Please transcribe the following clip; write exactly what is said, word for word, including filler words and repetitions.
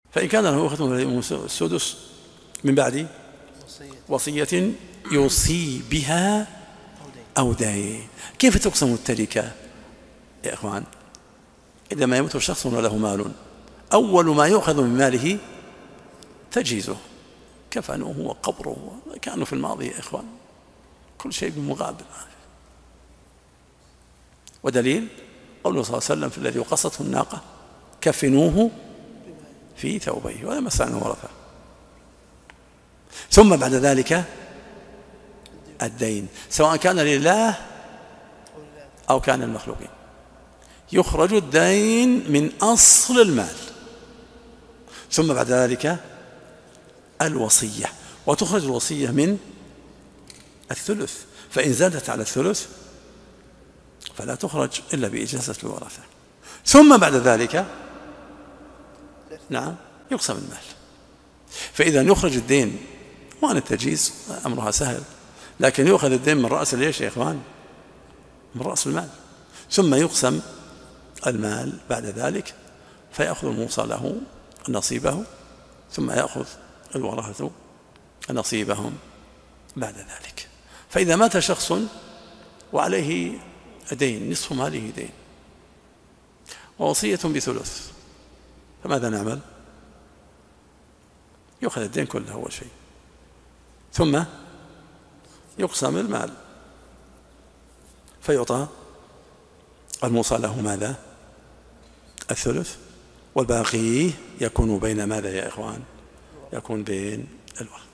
فإن كان له أخت السدس من بعد وصية يوصي بها أو دين. كيف تقسم التركة يا إخوان؟ إذا ما يموت شخص وله مال، أول ما يؤخذ من ماله تجهيزه، كفنه وقبره، كانوا في الماضي يا إخوان كل شيء بمقابل. ودليل قوله صلى الله عليه وسلم في الذي وقصته الناقة كفنوه في ثوبيه ولا مس عنه ورثه. ثم بعد ذلك الدين، سواء كان لله أو كان المخلوقين. يخرج الدين من أصل المال. ثم بعد ذلك الوصية، وتخرج الوصية من الثلث، فإن زادت على الثلث فلا تخرج إلا بإجازة الورثة. ثم بعد ذلك نعم يقسم المال. فإذا يخرج الدين، وأن التجهيز أمرها سهل، لكن يؤخذ الدين من رأس ليش يا إخوان؟ من رأس المال. ثم يقسم المال بعد ذلك، فيأخذ الموصى له نصيبه، ثم يأخذ الورثة نصيبهم بعد ذلك. فإذا مات شخص وعليه دين، نصف ماله دين، ووصية بثلث، فماذا نعمل؟ يؤخذ الدين كله أول شيء، ثم يقسم المال، فيعطى الموصى له ماذا؟ الثلث، والباقي يكون بين ماذا يا إخوان؟ يكون بين الورثة.